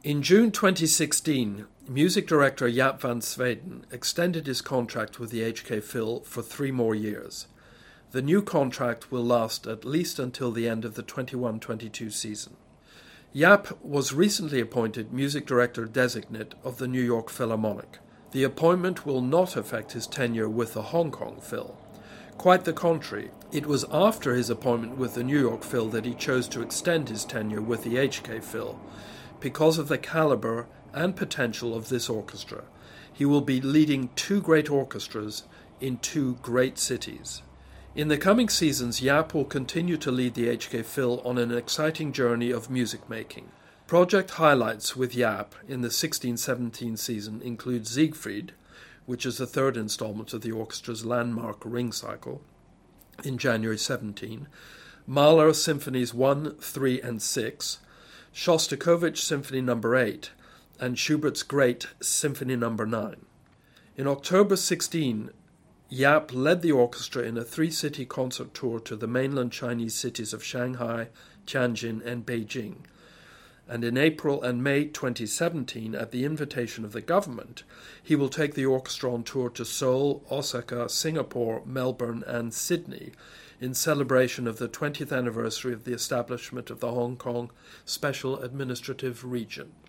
In June 2016, music director Jaap van Zweden extended his contract with the HK Phil for 3 more years. The new contract will last at least until the end of the 21-22 season. Jaap was recently appointed music director designate of the New York Philharmonic. The appointment will not affect his tenure with the Hong Kong Phil. Quite the contrary, it was after his appointment with the New York Phil that he chose to extend his tenure with the HK Phil. Because of the caliber and potential of this orchestra, he will be leading 2 great orchestras in 2 great cities. In the coming seasons, Jaap will continue to lead the HK Phil on an exciting journey of music making. Project highlights with Jaap in the 16-17 season include Siegfried, which is the 3rd installment of the orchestra's landmark Ring Cycle, in January 17, Mahler Symphonies 1, 3 and 6, Shostakovich Symphony No. 8, and Schubert's Great Symphony No. 9. In October 16, Jaap led the orchestra in a 3-city concert tour to the mainland Chinese cities of Shanghai, Tianjin, and Beijing. And in April and May 2017, at the invitation of the government, he will take the orchestra on tour to Seoul, Osaka, Singapore, Melbourne, and Sydney in celebration of the 20th anniversary of the establishment of the Hong Kong Special Administrative Region.